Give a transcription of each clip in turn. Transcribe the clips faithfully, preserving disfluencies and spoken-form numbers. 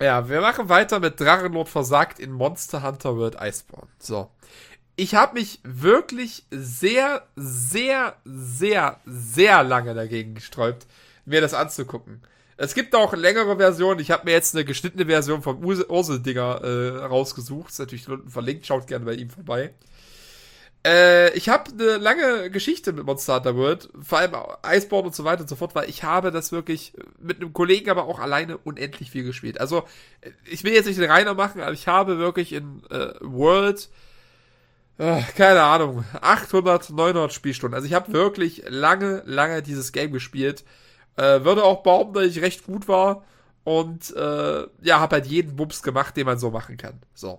Ja, wir machen weiter mit Drachenlord versagt in Monster Hunter World Iceborne. So. Ich habe mich wirklich sehr, sehr, sehr, sehr lange dagegen gesträubt, mir das anzugucken. Es gibt auch längere Versionen. Ich habe mir jetzt eine geschnittene Version vom Ursel-Dinger äh, rausgesucht. Ist natürlich unten verlinkt. Schaut gerne bei ihm vorbei. Äh, ich habe eine lange Geschichte mit Monster Hunter World. Vor allem Iceborne und so weiter und so fort, weil ich habe das wirklich mit einem Kollegen, aber auch alleine unendlich viel gespielt. Also, ich will jetzt nicht den Reiner machen, aber ich habe wirklich in äh, World... keine Ahnung, achthundert, neunhundert Spielstunden. Also ich habe wirklich lange, lange dieses Game gespielt. Äh, würde auch behaupten, dass ich recht gut war. Und äh, ja, habe halt jeden Bums gemacht, den man so machen kann. So.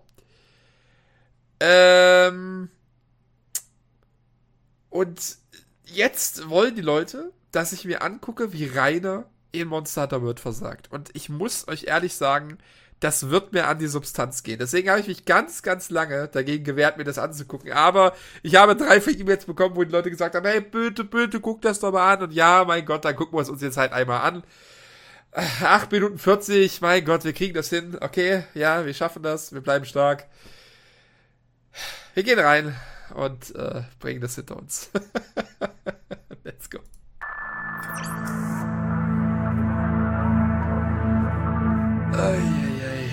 Ähm. Und jetzt wollen die Leute, dass ich mir angucke, wie Rainer in Monster Hunter World versagt. Und ich muss euch ehrlich sagen, das wird mir an die Substanz gehen. Deswegen habe ich mich ganz, ganz lange dagegen gewehrt, mir das anzugucken. Aber ich habe drei, vier E-Mails bekommen, wo die Leute gesagt haben, hey, bitte, bitte, guck das doch mal an. Und ja, mein Gott, dann gucken wir es uns jetzt halt einmal an. acht Minuten vierzig, mein Gott, wir kriegen das hin. Okay, ja, wir schaffen das, wir bleiben stark. Wir gehen rein und äh, bringen das hinter uns. Let's go. Eieiei.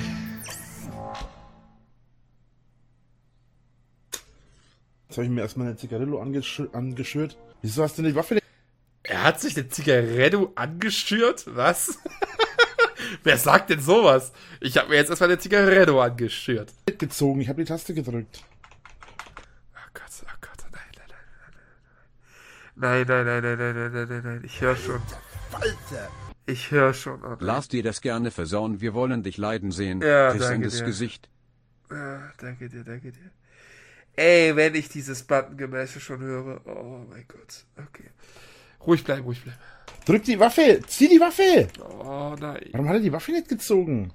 Jetzt habe ich mir erstmal eine Zigarillo angeschü- angeschürt. Wieso hast du die Waffe? Er hat sich eine Zigaretto angeschürt? Was? Wer sagt denn sowas? Ich habe mir jetzt erstmal eine Zigaretto angeschürt. Gezogen, ich habe die Taste gedrückt. Oh Gott, oh Gott, nein, nein, nein, nein, nein, nein, nein, nein, nein, nein, nein, ich höre schon. Ich höre schon. Oh, Lass dir das gerne versauen, wir wollen dich leiden sehen. Ja, Riss danke in das dir. Gesicht. Ja, danke dir, danke dir. Ey, wenn ich dieses Button-Gemäsche schon höre. Oh mein Gott. Okay. Ruhig bleiben, ruhig bleiben. Drück die Waffe! Zieh die Waffe! Oh nein. Warum hat er die Waffe nicht gezogen?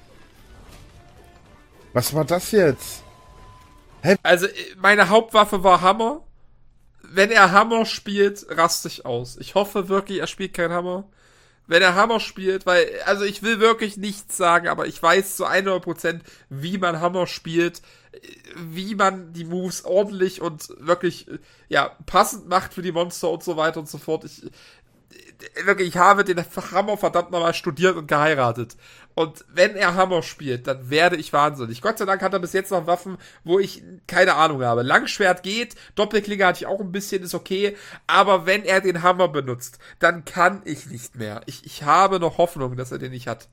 Was war das jetzt? Also, meine Hauptwaffe war Hammer. Wenn er Hammer spielt, raste ich aus. Ich hoffe wirklich, er spielt keinen Hammer. Wenn er Hammer spielt, weil, also ich will wirklich nichts sagen, aber ich weiß zu hundert Prozent, wie man Hammer spielt, wie man die Moves ordentlich und wirklich, ja, passend macht für die Monster und so weiter und so fort. Ich, wirklich, ich habe den Hammer verdammt nochmal studiert und geheiratet. Und wenn er Hammer spielt, dann werde ich wahnsinnig. Gott sei Dank hat er bis jetzt noch Waffen, wo ich keine Ahnung habe. Langschwert geht, Doppelklinge hatte ich auch ein bisschen, ist okay. Aber wenn er den Hammer benutzt, dann kann ich nicht mehr. Ich, ich habe noch Hoffnung, dass er den nicht hat.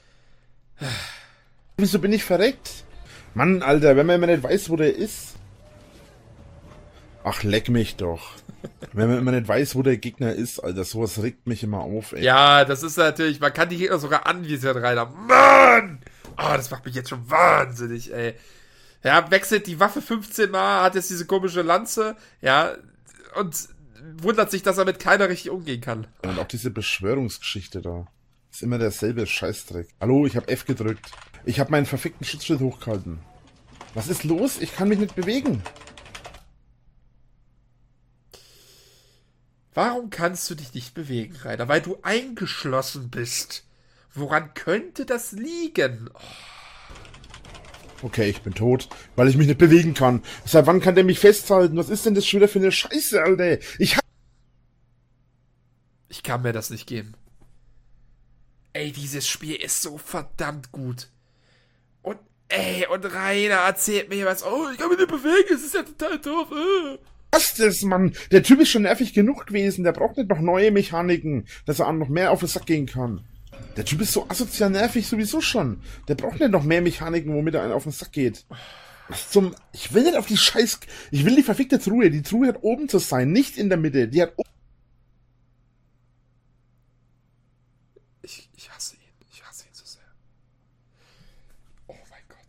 Wieso bin ich verreckt? Mann, Alter, wenn man immer nicht weiß, wo der ist. Ach, leck mich doch. Wenn man immer nicht weiß, wo der Gegner ist, Alter, sowas regt mich immer auf, ey. Ja, das ist natürlich, man kann die Gegner sogar anvisieren, Rainer. Mann! Oh, das macht mich jetzt schon wahnsinnig, ey. Ja, wechselt die Waffe fünfzehn Mal, hat jetzt diese komische Lanze, ja, und wundert sich, dass er mit keiner richtig umgehen kann. Und auch diese Beschwörungsgeschichte da. Ist immer derselbe Scheißdreck. Hallo, ich hab F gedrückt. Ich hab meinen verfickten Schutzschild hochgehalten. Was ist los? Ich kann mich nicht bewegen. Warum kannst du dich nicht bewegen, Rainer? Weil du eingeschlossen bist. Woran könnte das liegen? Oh. Okay, ich bin tot, weil ich mich nicht bewegen kann. Seit wann kann der mich festhalten? Was ist denn das schon wieder für eine Scheiße, Alter? Ich hab... Ich kann mir das nicht geben. Ey, dieses Spiel ist so verdammt gut. Und, ey, und Rainer erzählt mir was. Oh, ich kann mich nicht bewegen, es ist ja total doof. Äh. Was ist das, Mann? Der Typ ist schon nervig genug gewesen. Der braucht nicht noch neue Mechaniken, dass er noch mehr auf den Sack gehen kann. Der Typ ist so asozial nervig sowieso schon. Der braucht nicht noch mehr Mechaniken, womit er einen auf den Sack geht. Was zum... Ich will nicht auf die Scheiß... Ich will die verfickte Truhe. Die Truhe hat oben zu sein, nicht in der Mitte. Die hat oben... Ich, ich hasse ihn. Ich hasse ihn so sehr. Oh mein Gott,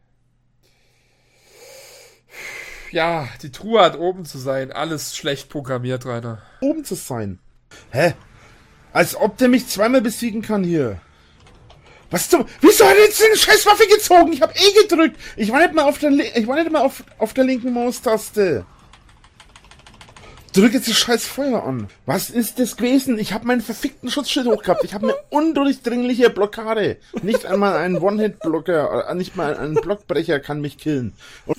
ey. Ja, die Truhe hat oben zu sein. Alles schlecht programmiert, Rainer. Oben zu sein. Hä? Als ob der mich zweimal besiegen kann hier. Was zum... Wieso hat er jetzt eine Scheißwaffe gezogen? Ich hab eh gedrückt. Ich war nicht mal auf der... Ich war nicht mal auf, auf der linken Maustaste. Drück jetzt das scheiß Feuer an. Was ist das gewesen? Ich habe meinen verfickten Schutzschild hochgehabt. Ich habe eine undurchdringliche Blockade. Nicht einmal ein One-Hit-Blocker, nicht mal ein Blockbrecher kann mich killen. Und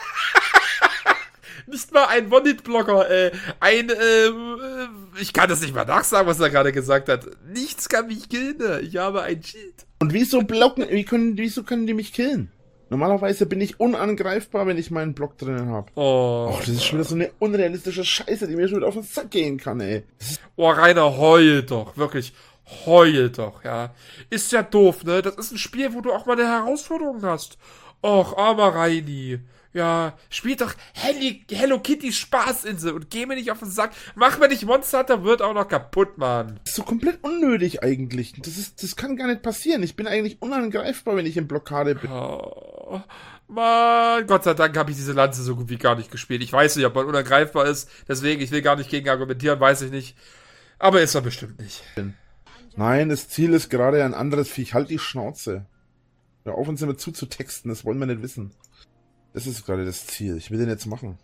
Nicht mal ein One-Hit-Blocker, äh, ein, äh, ich kann das nicht mal nachsagen, was er gerade gesagt hat. Nichts kann mich killen, ich habe ein Shield. Und wieso blocken, wie können, wieso können die mich killen? Normalerweise bin ich unangreifbar, wenn ich meinen Block drinnen habe. Oh. Och, das ist schon wieder so eine unrealistische Scheiße, die mir schon wieder auf den Sack gehen kann, ey. Oh, Rainer, heul doch, wirklich, heul doch, ja. Ist ja doof, ne? Das ist ein Spiel, wo du auch mal eine Herausforderung hast. Och, armer Reini. Ja, spiel doch Hello, Hello Kitty Spaßinsel und geh mir nicht auf den Sack. Mach mir nicht Monster Hunter, wird auch noch kaputt, Mann. Das ist so komplett unnötig eigentlich. Das ist, das kann gar nicht passieren. Ich bin eigentlich unangreifbar, wenn ich in Blockade bin. Oh, Mann, Gott sei Dank habe ich diese Lanze so gut wie gar nicht gespielt. Ich weiß nicht, ob man unangreifbar ist, deswegen, ich will gar nicht gegen argumentieren, weiß ich nicht. Aber ist er bestimmt nicht. Nein, das Ziel ist gerade ein anderes Viech. Halt die Schnauze. Hör auf, uns immer zuzutexten, das wollen wir nicht wissen. Das ist gerade das Ziel. Ich will den jetzt machen.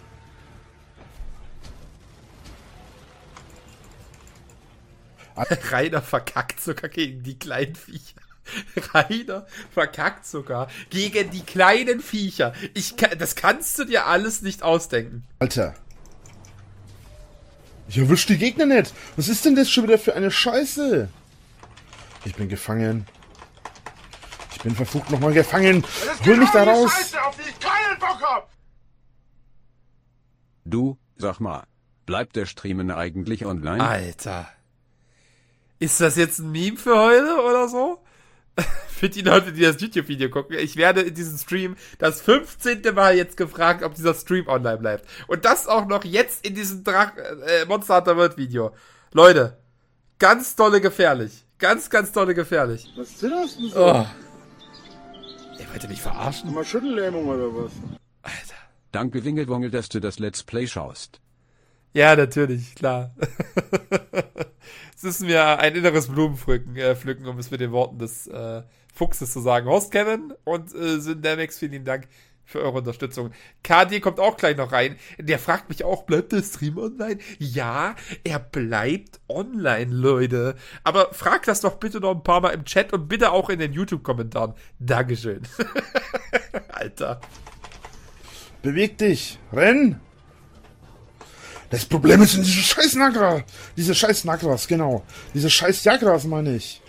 Rainer verkackt sogar gegen die kleinen Viecher. Rainer verkackt sogar gegen die kleinen Viecher. Ich kann, das kannst du dir alles nicht ausdenken. Alter. Ich erwisch die Gegner nicht. Was ist denn das schon wieder für eine Scheiße? Ich bin gefangen. Ich bin verflucht nochmal gefangen. Hol mich da raus. Scheiße, auf die ich keinen Bock hab. Du, sag mal, bleibt der Streamen eigentlich online? Alter. Ist das jetzt ein Meme für heute oder so? Für die Leute, die das YouTube-Video gucken. Ich werde in diesem Stream das fünfzehnte Mal jetzt gefragt, ob dieser Stream online bleibt. Und das auch noch jetzt in diesem Drach äh, Monster Hunter World Video. Leute, ganz dolle gefährlich. Ganz, ganz dolle gefährlich. Was ist das denn so? Oh. Ihr wollt mich verarschen? Mal Schüttellähmung oder was? Alter. Danke Wingelwongel, dass du das Let's Play schaust. Ja, natürlich, klar. Es ist mir ein inneres Blumenpflücken, äh, pflücken, um es mit den Worten des äh, Fuchses zu sagen. Host Kevin und äh, Syndamex, vielen Dank für eure Unterstützung. K D kommt auch gleich noch rein. Der fragt mich auch, bleibt der Stream online? Ja, er bleibt online, Leute. Aber frag das doch bitte noch ein paar Mal im Chat und bitte auch in den YouTube-Kommentaren. Dankeschön. Alter. Beweg dich. Renn. Das Problem ist in diese scheiß Nagra. Diese scheiß Nagras, genau. Diese scheiß Jagras, meine ich.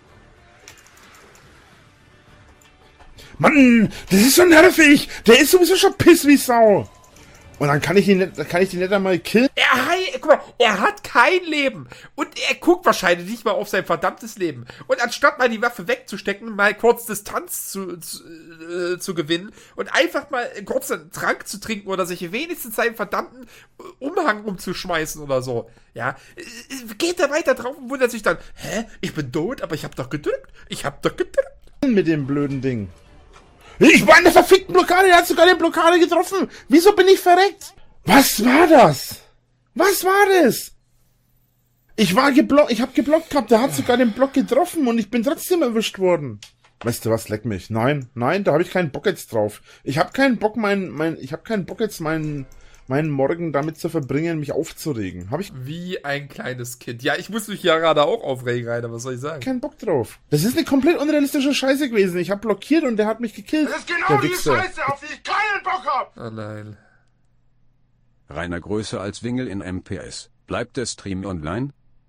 Mann, das ist so nervig. Der ist sowieso schon piss wie Sau. Und dann kann ich ihn nicht, dann kann ich den nicht einmal killen. Er, guck mal, er hat kein Leben. Und er guckt wahrscheinlich nicht mal auf sein verdammtes Leben. Und anstatt mal die Waffe wegzustecken, mal kurz Distanz zu, zu, äh, zu gewinnen und einfach mal kurz einen Trank zu trinken oder sich wenigstens seinen verdammten Umhang umzuschmeißen oder so. Ja, geht er weiter drauf und wundert sich dann, hä, ich bin tot, aber ich hab doch gedrückt. Ich hab doch gedrückt. Mit dem blöden Ding. Ich war in der verfickten Blockade, der hat sogar die Blockade getroffen. Wieso bin ich verreckt? Was war das? Was war das? Ich war geblockt, ich hab geblockt gehabt, der hat sogar den Block getroffen und ich bin trotzdem erwischt worden. Weißt du was, leck mich. Nein, nein, da habe ich keinen Bock jetzt drauf. Ich habe keinen Bock, mein, mein, ich habe keinen Bock jetzt meinen, meinen Morgen damit zu verbringen, mich aufzuregen. Habe ich Wie ein kleines Kind. Ja, ich muss mich ja gerade auch aufregen, Rainer, was soll ich sagen? keinen Bock drauf. Das ist eine komplett unrealistische Scheiße gewesen. Ich habe blockiert und der hat mich gekillt. Das ist genau der die Wichser. Scheiße, auf die ich keinen Bock hab. Oh nein. Rainer größer als Wingel in M P S. Bleibt der Stream online?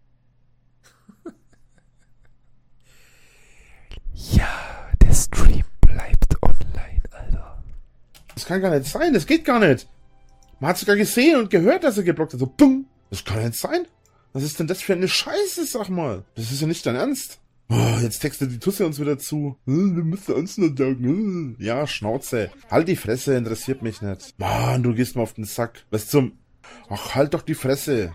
Ja, der Stream bleibt online, Alter. Das kann gar nicht sein, das geht gar nicht. Man hat sogar gesehen und gehört, dass er geblockt hat. So, bumm. Das kann nicht sein. Was ist denn das für eine Scheiße, sag mal? Das ist ja nicht dein Ernst. Oh, jetzt textet die Tusse uns wieder zu. Hm, du musst ernst nicht sagen. Hm. Ja, Schnauze. Halt die Fresse, interessiert mich nicht. Mann, du gehst mir auf den Sack. Was zum... Ach, halt doch die Fresse.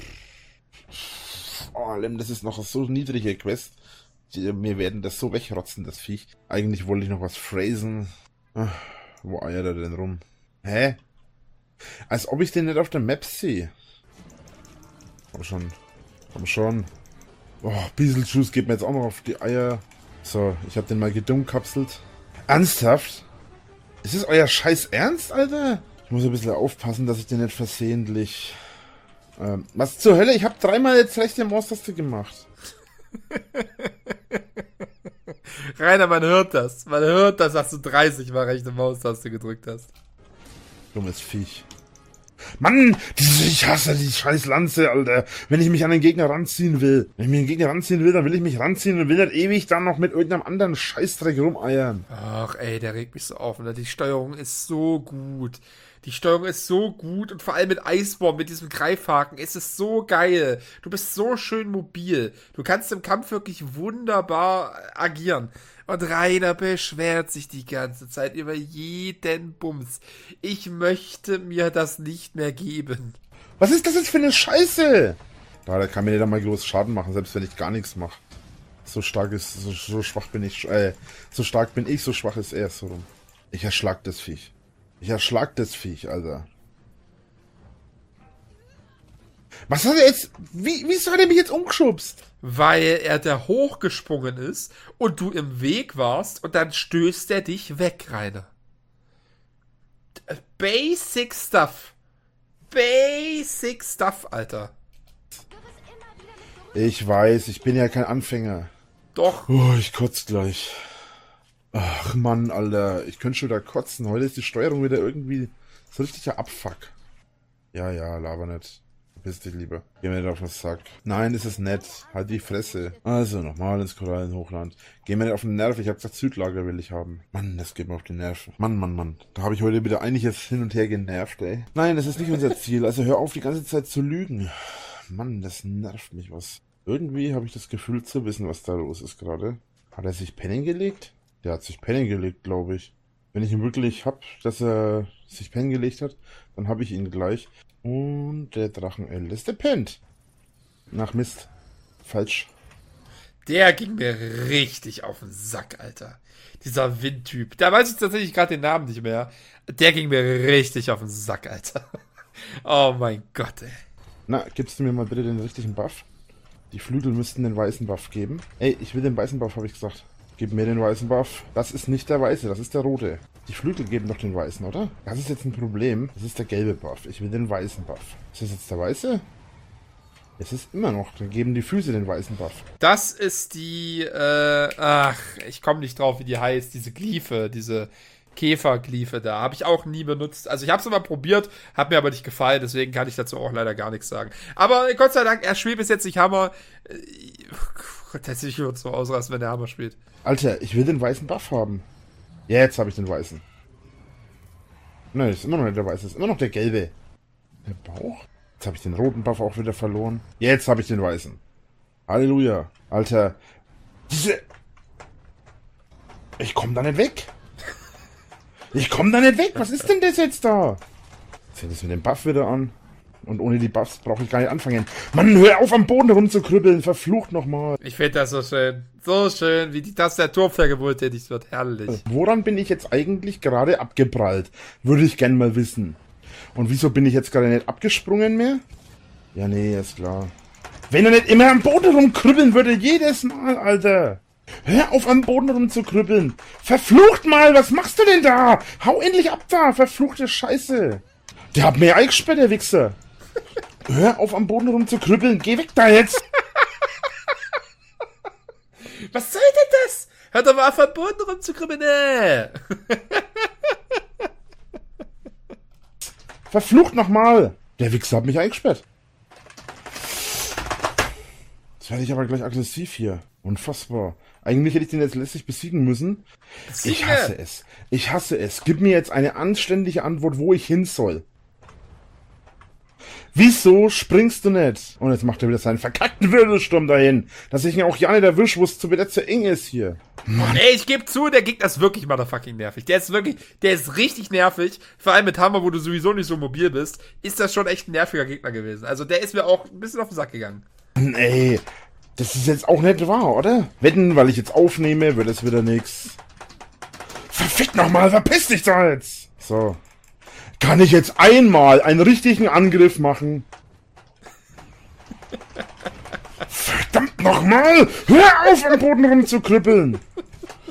Oh, Lem, das ist noch so niedrige Quest. Die, wir werden das so wegrotzen, das Viech. Eigentlich wollte ich noch was phrasen. Ach, wo eiert er denn rum? Hä? Als ob ich den nicht auf der Map sehe. Komm schon. Komm schon. Oh, Beetlejuice geht mir jetzt auch noch auf die Eier. So, ich hab den mal gedummkapselt. Ernsthaft? Ist das euer scheiß Ernst, Alter? Ich muss ein bisschen aufpassen, dass ich den nicht versehentlich Ähm, was zur Hölle? Ich habe dreimal jetzt rechte Maustaste gemacht. Rainer, man hört das. Man hört das, dass du dreißig Mal rechte Maustaste gedrückt hast. Dummes Viech. Mann, diese, ich hasse die scheiß Lanze, Alter. Wenn ich mich an den Gegner ranziehen will. Wenn ich mich an den Gegner ranziehen will, dann will ich mich ranziehen und will nicht ewig dann noch mit irgendeinem anderen Scheißdreck rumeiern. Ach ey, der regt mich so auf. Ne? Die Steuerung ist so gut. Die Steuerung ist so gut und vor allem mit Iceborne, mit diesem Greifhaken, ist es so geil. Du bist so schön mobil. Du kannst im Kampf wirklich wunderbar agieren. Und Rainer beschwert sich die ganze Zeit über jeden Bums. Ich möchte mir das nicht mehr geben. Was ist das jetzt für eine Scheiße? Da, der kann mir nicht einmal groß Schaden machen, selbst wenn ich gar nichts mache. So stark ist, so, so schwach bin ich, äh, so stark bin ich, so schwach ist er, so rum. Ich erschlag das Viech. Ich erschlag das Viech, Alter. Was hat er jetzt, wie, wieso hat er mich jetzt umgeschubst? Weil er da hochgesprungen ist und du im Weg warst und dann stößt er dich weg, Rainer. Basic Stuff. Basic Stuff, Alter. Ich weiß, ich bin ja kein Anfänger. Doch. Oh, ich kotze gleich. Ach Mann, Alter, ich könnte schon wieder kotzen. Heute ist die Steuerung wieder irgendwie so richtiger Abfuck. Ja, ja, laber nicht. Piss dich lieber. Geh mir nicht auf den Sack. Nein, das ist nett. Halt die Fresse. Also, nochmal ins Korallenhochland. Geh mir nicht auf den Nerv. Ich hab gesagt, Südlager will ich haben. Mann, das geht mir auf die Nerven. Mann, Mann, Mann. Da habe ich heute wieder einiges hin und her genervt, ey. Nein, das ist nicht unser Ziel. Also hör auf, die ganze Zeit zu lügen. Mann, das nervt mich was. Irgendwie habe ich das Gefühl zu wissen, was da los ist gerade. Hat er sich pennen gelegt? Der hat sich pennen gelegt, glaube ich. Wenn ich ihn wirklich hab, dass er sich pennen gelegt hat, dann habe ich ihn gleich. Und der Drachen-L ist der pennt. Nach Mist. Falsch. Der ging mir richtig auf den Sack, Alter. Dieser Windtyp. Da weiß ich tatsächlich gerade den Namen nicht mehr. Der ging mir richtig auf den Sack, Alter. Oh mein Gott, ey. Na, gibst du mir mal bitte den richtigen Buff? Die Flügel müssten den weißen Buff geben. Ey, ich will den weißen Buff, habe ich gesagt. Gib mir den weißen Buff. Das ist nicht der weiße, das ist der rote. Die Flügel geben doch den weißen, oder? Das ist jetzt ein Problem. Das ist der gelbe Buff. Ich will den weißen Buff. Ist das jetzt der weiße? Es ist immer noch. Dann geben die Füße den weißen Buff. Das ist die, äh, ach, ich komme nicht drauf, wie die heißt. Diese Glyphe, diese Käferglyphe da. Habe ich auch nie benutzt. Also ich habe es mal probiert, hat mir aber nicht gefallen. Deswegen kann ich dazu auch leider gar nichts sagen. Aber Gott sei Dank, er spielt bis jetzt nicht Hammer. Gott, das sieht so ausrasten, wenn der Hammer spielt. Alter, ich will den weißen Buff haben. Ja, jetzt habe ich den weißen. Nein, das ist immer noch nicht der weiße. Das ist immer noch der gelbe. Der Bauch? Jetzt habe ich den roten Buff auch wieder verloren. Jetzt habe ich den weißen. Halleluja. Alter. Diese... Ich komme da nicht weg. Ich komme da nicht weg. Was ist denn das jetzt da? Fängt es mit dem Buff wieder an. Und ohne die Buffs brauche ich gar nicht anfangen. Mann, hör auf, am Boden rumzukribbeln. Verflucht nochmal. Ich finde das so schön. So schön, wie die Tastatur vergewaltigt wird. Herrlich. Woran bin ich jetzt eigentlich gerade abgeprallt? Würde ich gern mal wissen. Und wieso bin ich jetzt gerade nicht abgesprungen mehr? Ja, nee, ist klar. Wenn er nicht immer am Boden rumkribbeln würde, jedes Mal, Alter. Hör auf, am Boden rumzukribbeln. Verflucht mal, was machst du denn da? Hau endlich ab da, verfluchte Scheiße. Der hat mir eingesperrt, der Wichser. Hör auf, am Boden rumzukribbeln. Geh weg da jetzt. Was soll denn das? Hör doch mal auf, am Boden rumzukribbeln, äh. Verflucht nochmal. Der Wichser hat mich eingesperrt. Jetzt werde ich aber gleich aggressiv hier. Unfassbar. Eigentlich hätte ich den jetzt letztlich besiegen müssen. Siege. Ich hasse es. Ich hasse es. Gib mir jetzt eine anständige Antwort, wo ich hin soll. Wieso springst du nicht? Und jetzt macht er wieder seinen verkackten Wirbelsturm dahin. Dass ich ihn auch ja nicht erwische, wo es zu wieder zu eng ist hier. Mann. Ey, ich gebe zu, der Gegner ist wirklich motherfucking nervig. Der ist wirklich, der ist richtig nervig. Vor allem mit Hammer, wo du sowieso nicht so mobil bist, ist das schon echt ein nerviger Gegner gewesen. Also der ist mir auch ein bisschen auf den Sack gegangen. Ey, das ist jetzt auch nicht wahr, oder? Wetten, weil ich jetzt aufnehme, wird es wieder nix. Verfickt nochmal, verpiss dich da jetzt! So. Kann ich jetzt einmal einen richtigen Angriff machen? Verdammt nochmal! Hör auf, am Boden rumzukribbeln!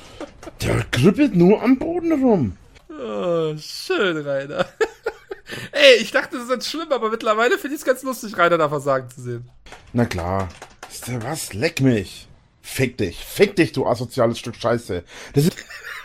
Der kribbelt nur am Boden rum. Oh, schön, Rainer. Ey, ich dachte, das ist schlimm, aber mittlerweile finde ich es ganz lustig, Rainer da versagen zu sehen. Na klar. Ist der was? Leck mich. Fick dich. Fick dich, du asoziales Stück Scheiße. Das ist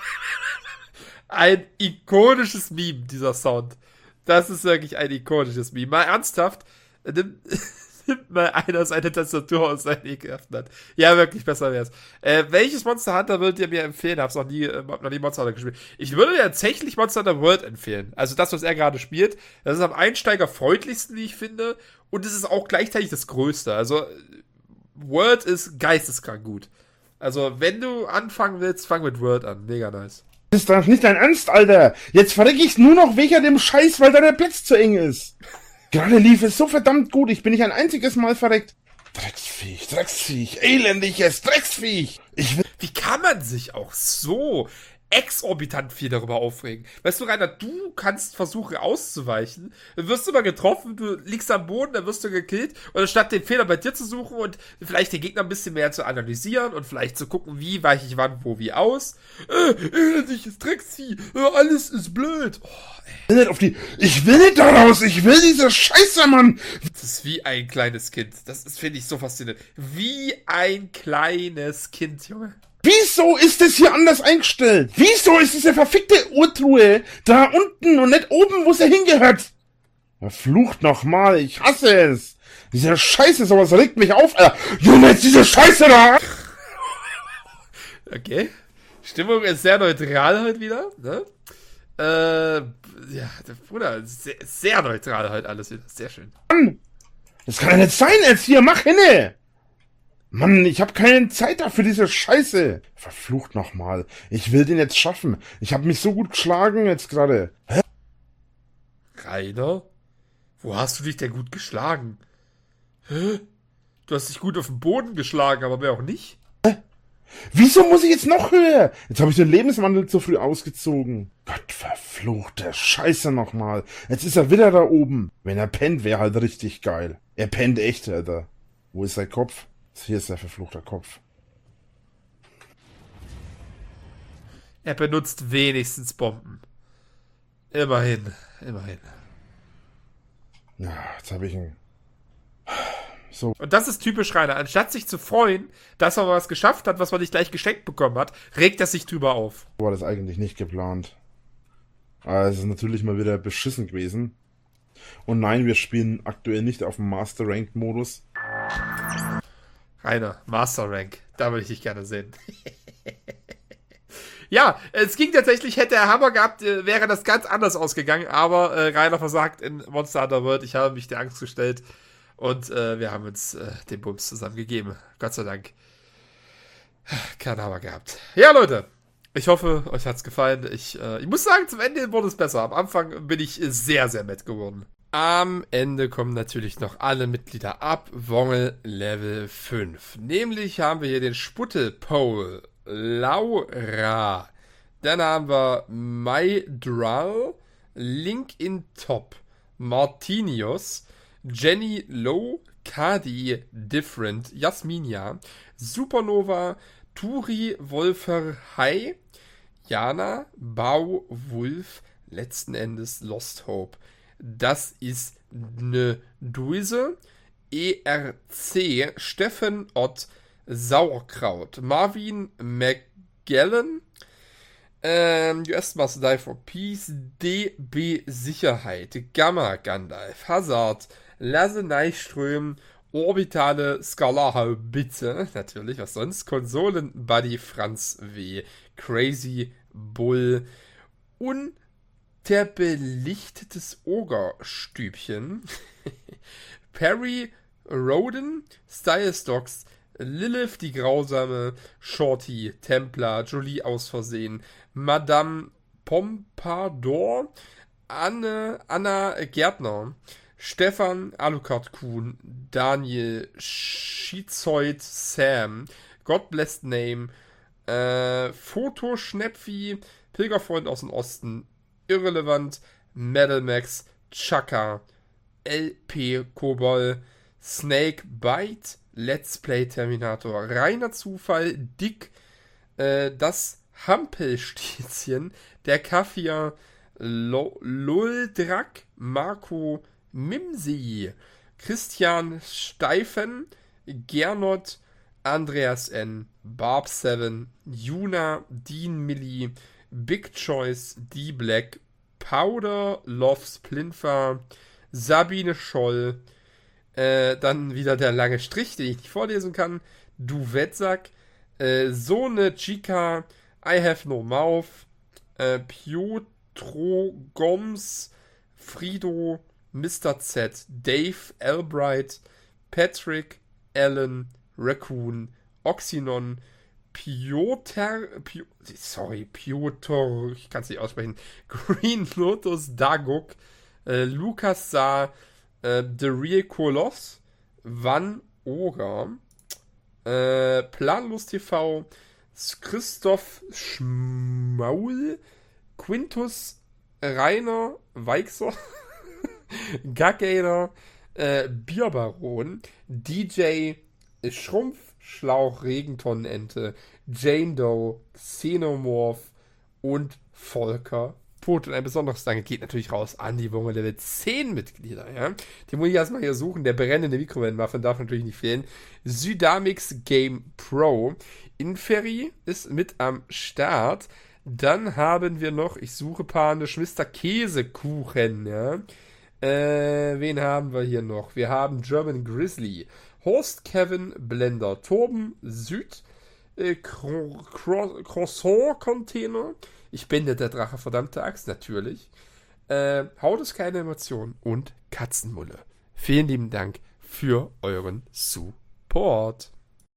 Ein ikonisches Meme, dieser Sound. Das ist wirklich ein ikonisches Meme. Mal ernsthaft, nimm, nimmt mal einer seine Tastatur aus seinen ekelhaften Hand. Ja, wirklich, besser wär's. Äh, welches Monster Hunter würdet ihr mir empfehlen? Hab's noch nie, äh, hab noch nie Monster Hunter gespielt. Ich würde dir tatsächlich Monster Hunter World empfehlen. Also das, was er gerade spielt. Das ist am einsteigerfreundlichsten, wie ich finde. Und es ist auch gleichzeitig das Größte. Also, World ist geisteskrank gut. Also, wenn du anfangen willst, fang mit World an. Mega nice. Das ist doch nicht dein Ernst, Alter. Jetzt verreck ich nur noch wegen dem Scheiß, weil da der Platz zu eng ist. Gerade lief es so verdammt gut. Ich bin nicht ein einziges Mal verreckt. Drecksviech, Drecksviech, elendiges Drecksviech. Ich will... Wie kann man sich auch so exorbitant viel darüber aufregen? Weißt du, Rainer, du kannst versuchen auszuweichen, dann wirst du mal getroffen, du liegst am Boden, dann wirst du gekillt und anstatt den Fehler bei dir zu suchen und vielleicht den Gegner ein bisschen mehr zu analysieren und vielleicht zu gucken, wie weiche ich wann, wo, wie aus. Äh, elendiges Drecksvieh, äh, alles ist blöd. Oh, Ich will nicht auf die... Ich will nicht da raus. Ich will diese Scheiße, Mann. das ist wie ein kleines Kind. Das ist, finde ich, so faszinierend. Wie ein kleines Kind, Junge. Wieso ist es hier anders eingestellt? Wieso ist diese verfickte Uhrtruhe da unten und nicht oben, wo sie hingehört? Verflucht nochmal, ich hasse es. Diese Scheiße, sowas regt mich auf, Alter. Junge, jetzt diese Scheiße da! Okay. Stimmung ist sehr neutral heute wieder, ne? Äh, ja, der Bruder, sehr, sehr neutral heute alles wieder. Sehr schön. Mann, das kann ja nicht sein, jetzt hier, mach hinne! Mann, ich hab keine Zeit dafür, diese Scheiße. Verflucht nochmal. Ich will den jetzt schaffen. Ich hab mich so gut geschlagen jetzt gerade. Hä? Rainer? Wo hast du dich denn gut geschlagen? Hä? Du hast dich gut auf den Boden geschlagen, aber mehr auch nicht? Wieso muss ich jetzt noch höher? Jetzt habe ich den Lebenswandel zu früh ausgezogen. Gott verfluchte Scheiße nochmal. Jetzt ist er wieder da oben. Wenn er pennt, wäre halt richtig geil. Er pennt echt, Alter. Wo ist sein Kopf? Hier ist der verfluchte Kopf. Er benutzt wenigstens Bomben. Immerhin, immerhin. Ja, jetzt habe ich ihn. Und das ist typisch Rainer. Anstatt sich zu freuen, dass er was geschafft hat, was man nicht gleich geschenkt bekommen hat, regt er sich drüber auf. War das eigentlich nicht geplant. Aber es ist natürlich mal wieder beschissen gewesen. Und nein, wir spielen aktuell nicht auf dem Master Ranked Modus. Rainer, Master Rank. Da würde ich dich gerne sehen. Ja, es ging tatsächlich, hätte er Hammer gehabt, wäre das ganz anders ausgegangen, aber äh, Rainer versagt in Monster Hunter World. Ich habe mich der Angst gestellt und äh, wir haben uns äh, den Bums zusammen gegeben. Gott sei Dank. Kein Hammer gehabt. Ja, Leute, ich hoffe, euch hat's gefallen. Ich, äh, ich muss sagen, zum Ende wurde es besser. Am Anfang bin ich sehr, sehr nett geworden. Am Ende kommen natürlich noch alle Mitglieder ab. Wongel Level fünf. Nämlich haben wir hier den Sputtel-Pole, Laura. Dann haben wir Maidral, Link in Top, Martinius, Jenny Low, Kadi Different, Jasminia, Supernova, Turi Wolfer Hai, Jana, Bau Wolf, letzten Endes Lost Hope. Das ist eine Duise. E R C, Steffen Ott, Sauerkraut, Marvin McGallen, ähm, U S Master Die for Peace, D B Sicherheit, Gamma Gandalf, Hazard, Lasse Neiström, Orbitale Skalar, bitte, natürlich, was sonst, Konsolen Buddy Franz W, Crazy Bull und der belichtetes Ogerstübchen, Perry Roden, Style Stocks, Lilith die Grausame, Shorty, Templar, Jolie aus Versehen, Madame Pompadour, Anne, Anna Gärtner, Stefan Alucard Kuhn, Daniel Schizoid Sam, God Blessed Name, äh, Fotoschnepfi, Pilgerfreund aus dem Osten, Irrelevant, Metal Max, Chaka, L P Kobol, Snake Bite, Let's Play Terminator, reiner Zufall, Dick, äh, das Hampelstietzchen, der Kaffir, Lo- Luldrak, Marco Mimsi, Christian Steifen, Gernot, Andreas N., Barb seven, Juna, Dean Millie, Big Choice, D-Black, Powder, Love Splinfer, Sabine Scholl, äh, dann wieder der lange Strich, den ich nicht vorlesen kann, Du Wettsack, äh, Sone Chica, I Have No Mouth, äh, Piotro Goms, Frido, Mister Z, Dave Albright, Patrick, Alan, Raccoon, Oxynon, Piotr, Pi- sorry, Piotr, ich kann es nicht aussprechen, Green Lotus, Daguk, äh, Lukas Saar, äh, The Real Koloss, Van Oger, äh, Planlos T V, Christoph Schmaul, Quintus, Rainer Weixer, Gaggader, äh, Bierbaron, D J, Schrumpf, Schlauch, Regentonnenente, Jane Doe, Xenomorph und Volker Put. Und ein besonderes Danke geht natürlich raus an die Wumme Level zehn Mitglieder, ja. Die muss ich erstmal hier suchen. Der brennende Mikrowellenmuffin darf natürlich nicht fehlen. Sydamix Game Pro. Inferi ist mit am Start. Dann haben wir noch, ich suche panisch, Mister Käsekuchen, ja. Äh, wen haben wir hier noch? Wir haben German Grizzly, Horst Kevin, Blender, Torben Süd, äh, Cro- Cro- Croissant-Container, ich bin der Drache, verdammte Axt, natürlich. Äh, Haut es keine Emotion und Katzenmulle. Vielen lieben Dank für euren Support.